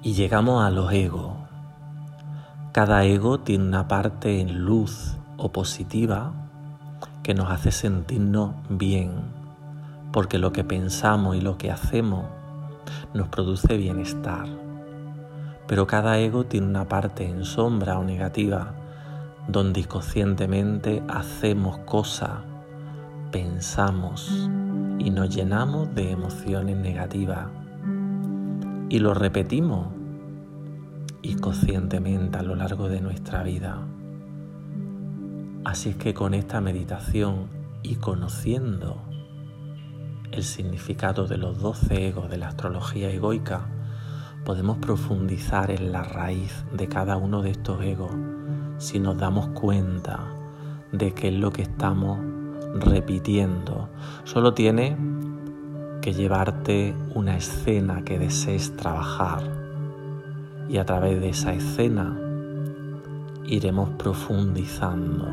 Y llegamos a los egos. Cada ego tiene una parte en luz o positiva que nos hace sentirnos bien, porque lo que pensamos y lo que hacemos nos produce bienestar. Pero cada ego tiene una parte en sombra o negativa, donde inconscientemente hacemos cosas, pensamos y nos llenamos de emociones negativas. Y lo repetimos inconscientemente a lo largo de nuestra vida. Así es que con esta meditación y conociendo el significado de los 12 egos de la astrología egoica, podemos profundizar en la raíz de cada uno de estos egos si nos damos cuenta de qué es lo que estamos repitiendo. Solo tiene que llevarte una escena que desees trabajar y a través de esa escena iremos profundizando.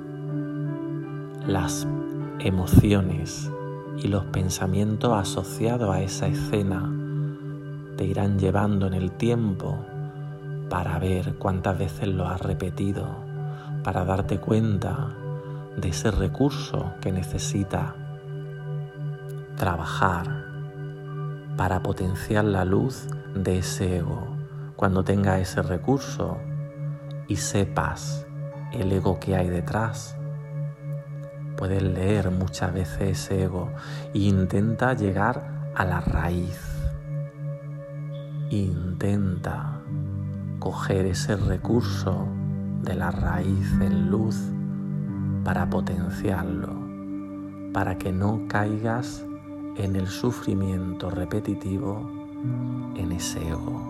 Las emociones y los pensamientos asociados a esa escena te irán llevando en el tiempo para ver cuántas veces lo has repetido, para darte cuenta de ese recurso que necesitas trabajar para potenciar la luz de ese ego. Cuando tengas ese recurso y sepas el ego que hay detrás, puedes leer muchas veces ese ego e intenta llegar a la raíz. Intenta coger ese recurso de la raíz en luz para potenciarlo, para que no caigas en el sufrimiento repetitivo en ese ego.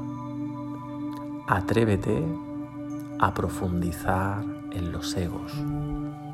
Atrévete a profundizar en los egos.